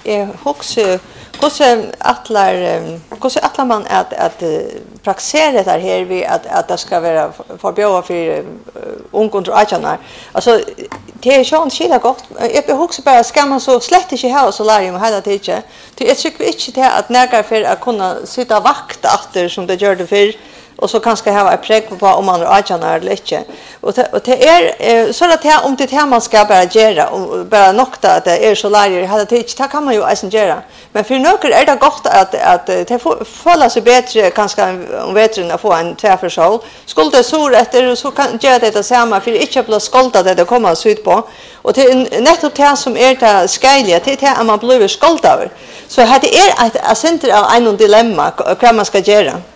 hur attlar man att praxera det här vid att det ska vara förbjuda för unga under 18 år. Alltså det är ju skilja gott. Jag husar bara ska man så slett inte ha solarium hela tiden. Det är tycker inte det att nägar för att kunna sitta vakt efter som det gör det för och så kanske ha ett präg på om man är 18 år eller inte. Och det är så att här om det här man ska bara göra och bara nokta att det är solarium hela tiden, det kan man ju alltså göra. Men för några är det gott att det fålla sig bättre kanske om vetren att få en tvärförsol. Skulle det så efter så kan göra det samma för inte bli skoltad det kommer så ut på. Och det är nettopp det som är det skälliga, det är att man blir skoltad. Så här det är ett center av en dilemma vad man ska göra.